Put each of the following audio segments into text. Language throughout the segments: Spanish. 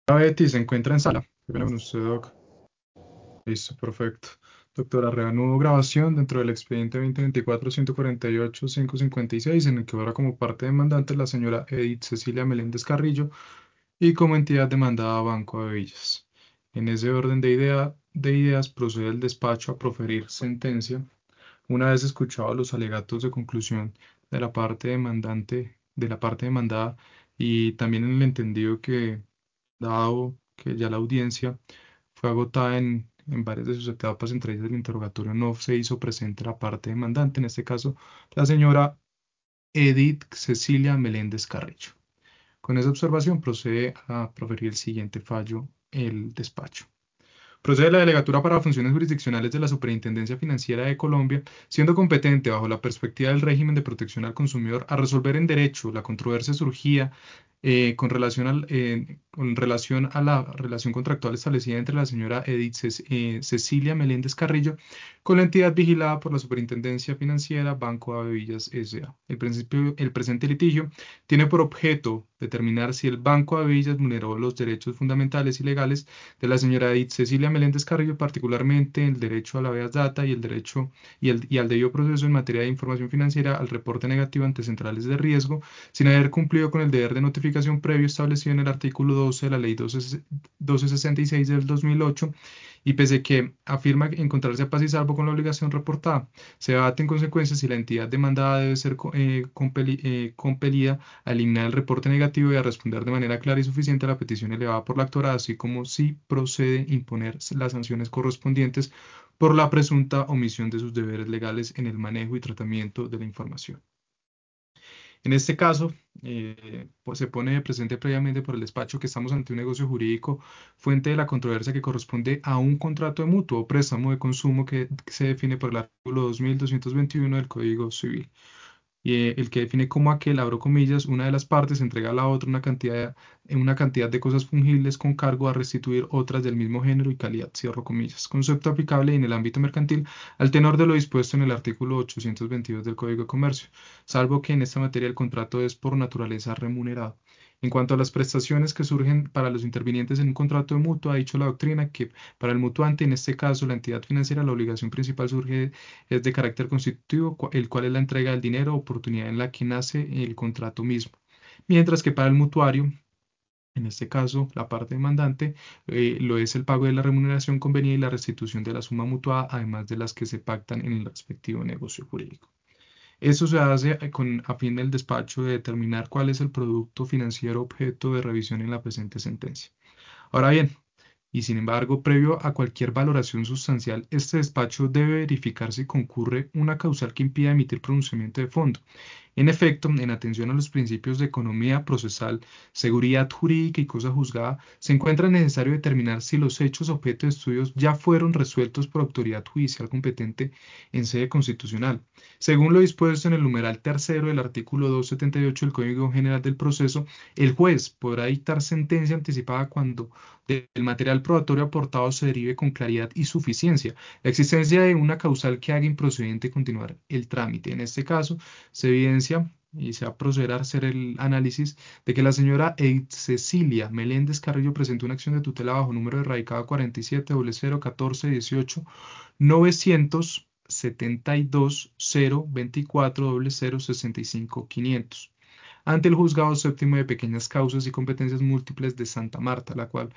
Betty se encuentra en sala. Qué pena con usted, doc. Listo, perfecto. Doctora, reanudo grabación dentro del expediente 2024-148-556, en el que ahora como parte demandante la señora Edith Cecilia Meléndez Carrillo y como entidad demandada Banco de Villas. En ese orden de ideas procede el despacho a proferir sentencia una vez escuchados los alegatos de conclusión de la parte demandante, de la parte demandada y también en el entendido que, dado que ya la audiencia fue agotada en varias de sus etapas, entre ellas el interrogatorio, no se hizo presente la parte demandante, en este caso la señora Edith Cecilia Meléndez Carrillo. Con esa observación procede a proferir el siguiente fallo el despacho. Procede la delegatura para funciones jurisdiccionales de la Superintendencia Financiera de Colombia, siendo competente bajo la perspectiva del régimen de protección al consumidor a resolver en derecho la controversia surgida con relación a la relación contractual establecida entre la señora Edith Cecilia Meléndez Carrillo con la entidad vigilada por la Superintendencia Financiera Banco Ave Villas S.A. El presente litigio tiene por objeto determinar si el Banco Ave Villas vulneró los derechos fundamentales y legales de la señora Edith Cecilia Meléndez Carrillo, particularmente el derecho a la habeas data y el derecho y al debido proceso en materia de información financiera al reporte negativo ante centrales de riesgo, sin haber cumplido con el deber de notificación previo establecido en el artículo 12 de la Ley 1266 del 2008, y pese que afirma encontrarse a paz y salvo con la obligación reportada, se debate en consecuencia si la entidad demandada debe ser compelida a eliminar el reporte negativo y a responder de manera clara y suficiente a la petición elevada por la actora, así como si procede imponer las sanciones correspondientes por la presunta omisión de sus deberes legales en el manejo y tratamiento de la información. En este caso, pues se pone presente previamente por el despacho que estamos ante un negocio jurídico fuente de la controversia que corresponde a un contrato de mutuo o préstamo de consumo que se define por el artículo 2221 del Código Civil el que define como aquel, abro comillas, una de las partes entrega a la otra una cantidad de cosas fungibles con cargo a restituir otras del mismo género y calidad, cierro comillas. Concepto aplicable en el ámbito mercantil al tenor de lo dispuesto en el artículo 822 del Código de Comercio, salvo que en esta materia el contrato es por naturaleza remunerado. En cuanto a las prestaciones que surgen para los intervinientes en un contrato de mutuo, ha dicho la doctrina que para el mutuante, en este caso la entidad financiera, la obligación principal surge es de carácter constitutivo, el cual es la entrega del dinero, oportunidad en la que nace el contrato mismo. Mientras que para el mutuario, en este caso, la parte demandante, lo es el pago de la remuneración convenida y la restitución de la suma mutuada, además de las que se pactan en el respectivo negocio jurídico. Eso se hace a fin del despacho de determinar cuál es el producto financiero objeto de revisión en la presente sentencia. Ahora bien, y sin embargo, previo a cualquier valoración sustancial, este despacho debe verificar si concurre una causal que impida emitir pronunciamiento de fondo. En efecto, en atención a los principios de economía procesal, seguridad jurídica y cosa juzgada, se encuentra necesario determinar si los hechos objeto de estudios ya fueron resueltos por autoridad judicial competente en sede constitucional. Según lo dispuesto en el numeral tercero del artículo 278 del Código General del Proceso, el juez podrá dictar sentencia anticipada cuando del material probatorio aportado se derive con claridad y suficiencia la existencia de una causal que haga improcedente continuar el trámite. En este caso, se evidencia y se va a proceder a hacer el análisis de que la señora Edith Cecilia Meléndez Carrillo presentó una acción de tutela bajo número de radicado 47 014 18 972 024 0065 500 ante el Juzgado Séptimo de Pequeñas Causas y Competencias Múltiples de Santa Marta, la cual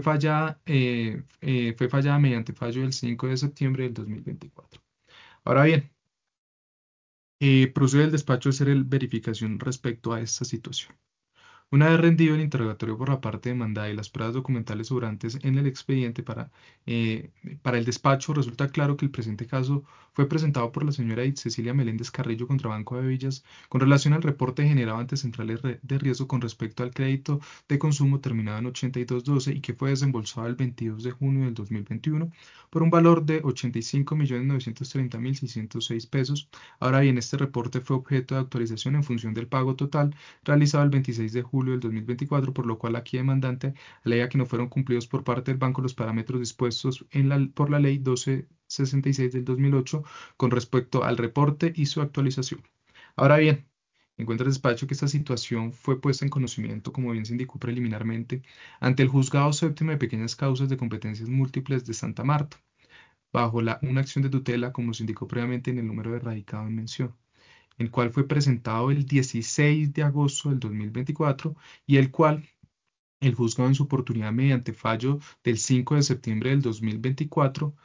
fue fallada mediante fallo del 5 de septiembre del 2024. Ahora bien, procede el despacho a hacer el verificación respecto a esta situación. Una vez rendido el interrogatorio por la parte demandada y las pruebas documentales sobrantes en el expediente para el despacho, resulta claro que el presente caso fue presentado por la señora Cecilia Meléndez Carrillo contra Banco de Villas con relación al reporte generado ante centrales de riesgo con respecto al crédito de consumo terminado en 8212 y que fue desembolsado el 22 de junio del 2021 por un valor de 85.930.606 pesos. Ahora bien, este reporte fue objeto de actualización en función del pago total realizado el 26 de julio del 2024, por lo cual aquí demandante alega que no fueron cumplidos por parte del banco los parámetros dispuestos por la Ley 1266 del 2008 con respecto al reporte y su actualización. Ahora bien, Encuentra el despacho que esta situación fue puesta en conocimiento, como bien se indicó preliminarmente, ante el Juzgado Séptimo de Pequeñas Causas de Competencias Múltiples de Santa Marta, bajo una acción de tutela, como se indicó previamente en el número de radicado en mención, el cual fue presentado el 16 de agosto del 2024 y el cual el juzgado en su oportunidad mediante fallo del 5 de septiembre del 2024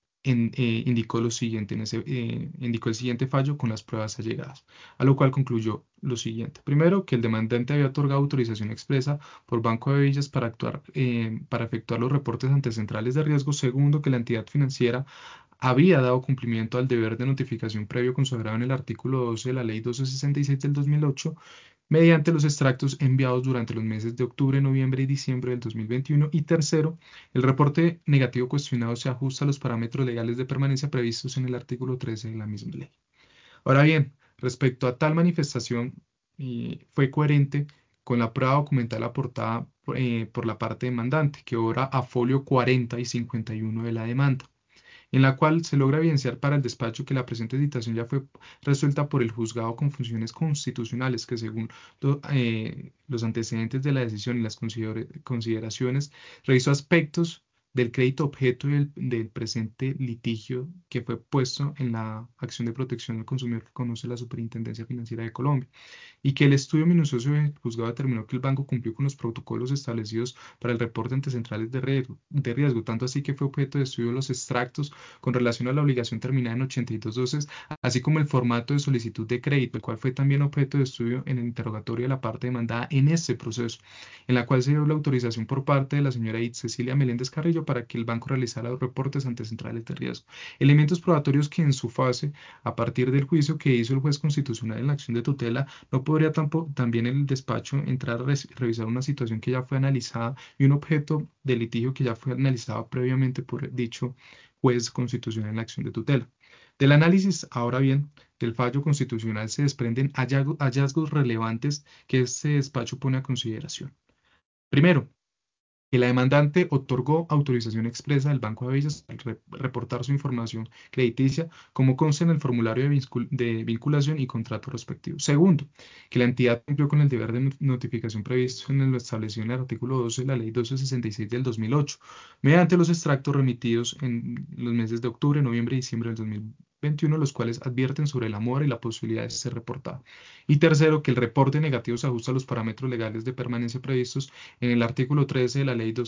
indicó lo siguiente, indicó el siguiente fallo con las pruebas allegadas, a lo cual concluyó lo siguiente. Primero, que el demandante había otorgado autorización expresa por Banco de Villas para para efectuar los reportes ante centrales de riesgo. Segundo, que la entidad financiera había dado cumplimiento al deber de notificación previo consagrado en el artículo 12 de la Ley 1266 del 2008 mediante los extractos enviados durante los meses de octubre, noviembre y diciembre del 2021. Y tercero, el reporte negativo cuestionado se ajusta a los parámetros legales de permanencia previstos en el artículo 13 de la misma ley. Ahora bien, respecto a tal manifestación, fue coherente con la prueba documental aportada por la parte demandante, que obra a folio 40 y 51 de la demanda, en la cual se logra evidenciar para el despacho que la presente citación ya fue resuelta por el juzgado con funciones constitucionales que, según los antecedentes de la decisión y las consideraciones, revisó aspectos del crédito objeto del presente litigio que fue puesto en la acción de protección al consumidor que conoce la Superintendencia Financiera de Colombia, y que el estudio minucioso del juzgado determinó que el banco cumplió con los protocolos establecidos para el reporte ante centrales de riesgo, tanto así que fue objeto de estudio los extractos con relación a la obligación terminada en 8212, así como el formato de solicitud de crédito, el cual fue también objeto de estudio en el interrogatorio de la parte demandada en ese proceso, en la cual se dio la autorización por parte de la señora Cecilia Meléndez Carrillo para que el banco realizara los reportes ante centrales de riesgo. Elementos probatorios que en su fase, a partir del juicio que hizo el juez constitucional en la acción de tutela, no podría también el despacho entrar a revisar una situación que ya fue analizada y un objeto de litigio que ya fue analizado previamente por dicho juez constitucional en la acción de tutela. Del análisis, ahora bien, del fallo constitucional se desprenden hallazgos relevantes que este despacho pone a consideración. Primero, que la demandante otorgó autorización expresa al Banco de Villas al reportar su información crediticia, como consta en el formulario de vinculación y contrato respectivo. Segundo, que la entidad cumplió con el deber de notificación previsto en lo establecido en el artículo 12 de la Ley 1266 del 2008, mediante los extractos remitidos en los meses de octubre, noviembre y diciembre del 2021, los cuales advierten sobre la mora y la posibilidad de ser reportado. Y tercero, que el reporte negativo se ajusta a los parámetros legales de permanencia previstos en el artículo 13 de la Ley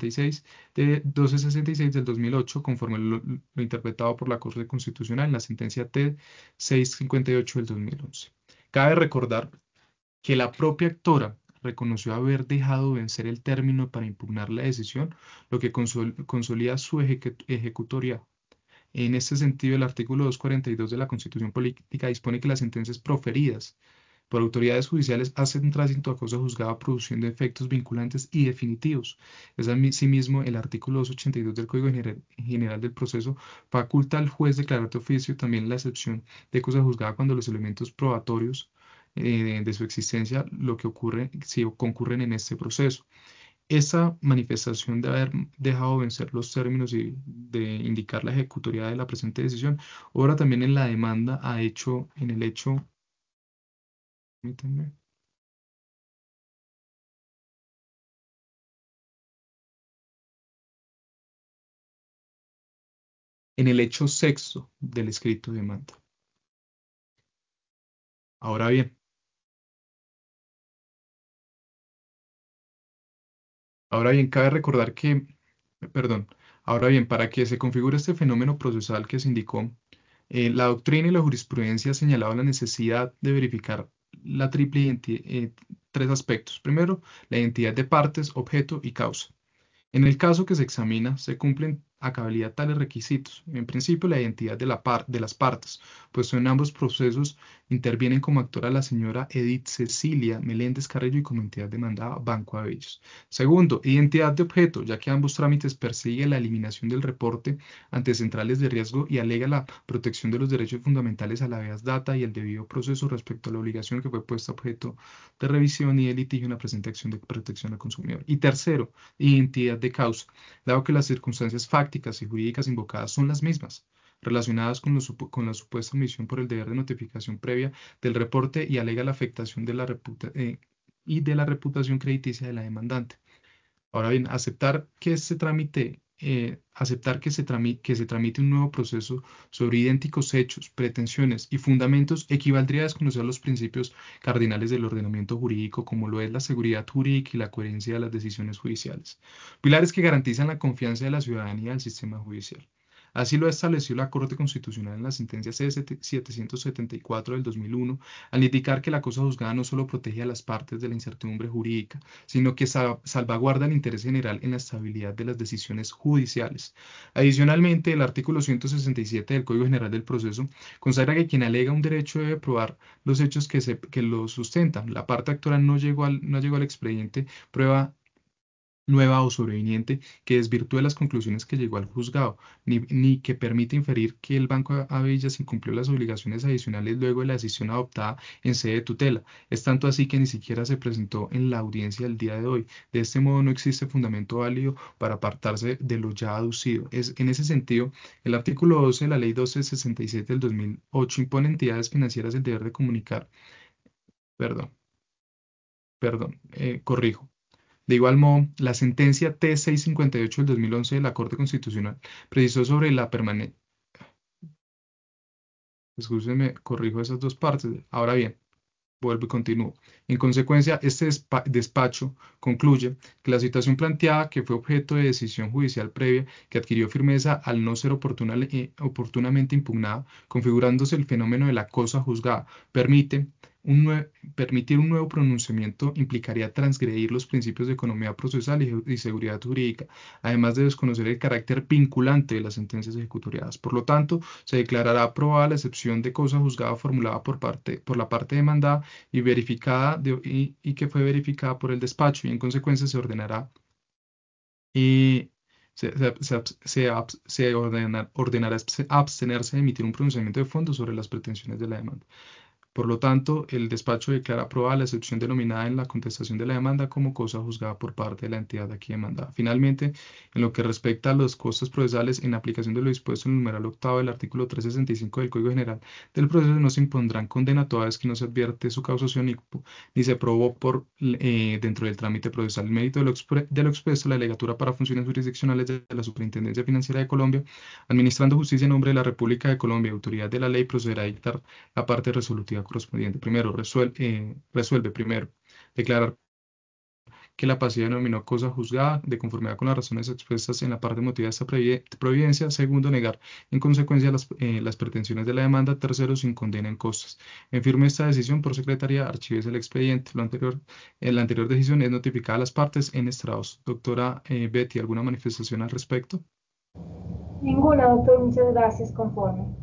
1266 del 2008, conforme lo interpretado por la Corte Constitucional en la sentencia T 658 del 2011. Cabe recordar que la propia actora reconoció haber dejado vencer el término para impugnar la decisión, lo que consolida su ejecutoria. En este sentido, el artículo 242 de la Constitución Política dispone que las sentencias proferidas por autoridades judiciales hacen tránsito a cosa juzgada produciendo efectos vinculantes y definitivos. Es asimismo el artículo 282 del Código General del Proceso faculta al juez declarar de oficio también la excepción de cosa juzgada cuando los elementos probatorios de su existencia lo que ocurre si concurren en este proceso. Esa manifestación de haber dejado vencer los términos y de indicar la ejecutoriedad de la presente decisión, ahora también en la demanda en el hecho, permítanme, en el hecho sexto del escrito de demanda. Ahora bien, cabe recordar que, perdón, ahora bien, para que se configure este fenómeno procesal que se indicó, la doctrina y la jurisprudencia señalaban la necesidad de verificar la triple identidad, tres aspectos. Primero, la identidad de partes, objeto y causa. En el caso que se examina, se cumplen a cabalidad tales requisitos. En principio, la identidad de las partes, pues en ambos procesos intervienen como actora la señora Edith Cecilia Meléndez Carrillo y como entidad demandada Banco Abellos. Segundo, identidad de objeto, ya que ambos trámites persiguen la eliminación del reporte ante centrales de riesgo y alega la protección de los derechos fundamentales a la habeas data y el debido proceso respecto a la obligación que fue puesta objeto de revisión y de litigio en la presente acción de protección al consumidor. Y tercero, identidad de causa, dado que las circunstancias fácticas y jurídicas invocadas son las mismas. relacionadas con la supuesta omisión por el deber de notificación previa del reporte y alega la afectación de la reputación crediticia de la demandante. Ahora bien, que se tramite un nuevo proceso sobre idénticos hechos, pretensiones y fundamentos equivaldría a desconocer los principios cardinales del ordenamiento jurídico, como lo es la seguridad jurídica y la coherencia de las decisiones judiciales, pilares que garantizan la confianza de la ciudadanía del sistema judicial. Así lo estableció la Corte Constitucional en la sentencia C-774 del 2001, al indicar que la cosa juzgada no solo protege a las partes de la incertidumbre jurídica, sino que salvaguarda el interés general en la estabilidad de las decisiones judiciales. Adicionalmente, el artículo 167 del Código General del Proceso consagra que quien alega un derecho debe probar los hechos que lo sustentan. La parte actora no llegó al expediente prueba nueva o sobreviniente que desvirtúe las conclusiones que llegó al juzgado, ni que permite inferir que el Banco Avillas incumplió las obligaciones adicionales luego de la decisión adoptada en sede de tutela. Es tanto así que ni siquiera se presentó en la audiencia del día de hoy. De este modo, no existe fundamento válido para apartarse de lo ya aducido. En ese sentido, el artículo 12 de la Ley 1267 del 2008 impone a entidades financieras el deber de comunicar, perdón, corrijo. De igual modo, la sentencia T-658 del 2011 de la Corte Constitucional precisó sobre la permanencia. Escúcheme, corrijo esas dos partes. Ahora bien, vuelvo y continúo. En consecuencia, este despacho concluye que la situación planteada, que fue objeto de decisión judicial previa, que adquirió firmeza al no ser oportunamente impugnada, configurándose el fenómeno de la cosa juzgada, permitir un nuevo pronunciamiento implicaría transgredir los principios de economía procesal y seguridad jurídica, además de desconocer el carácter vinculante de las sentencias ejecutoriadas. Por lo tanto, se declarará aprobada la excepción de cosa juzgada formulada por la parte demandada y que fue verificada por el despacho, y en consecuencia se ordenará y ordenará abstenerse de emitir un pronunciamiento de fondo sobre las pretensiones de la demanda. Por lo tanto, el despacho declara aprobada la excepción denominada en la contestación de la demanda como cosa juzgada por parte de la entidad aquí demandada. Finalmente, en lo que respecta a los costos procesales, en aplicación de lo dispuesto en el numeral octavo del artículo 365 del Código General del Proceso, no se impondrán condena toda vez que no se advierte su causación ni se probó dentro del trámite procesal. El mérito de lo expuesto, la delegatura para funciones jurisdiccionales de la Superintendencia Financiera de Colombia, administrando justicia en nombre de la República de Colombia, autoridad de la ley, procederá a dictar la parte resolutiva correspondiente. Primero, resuelve primero declarar que la pasiva denominó cosa juzgada de conformidad con las razones expresas en la parte motiva de esta providencia. Segundo, negar en consecuencia las pretensiones de la demanda. Tercero, sin condena en costas. En firme esta decisión por secretaría, archives el expediente. La anterior decisión es notificada a las partes en estrados. Doctora Betty, ¿alguna manifestación al respecto? Ninguna, doctor, muchas gracias, conforme.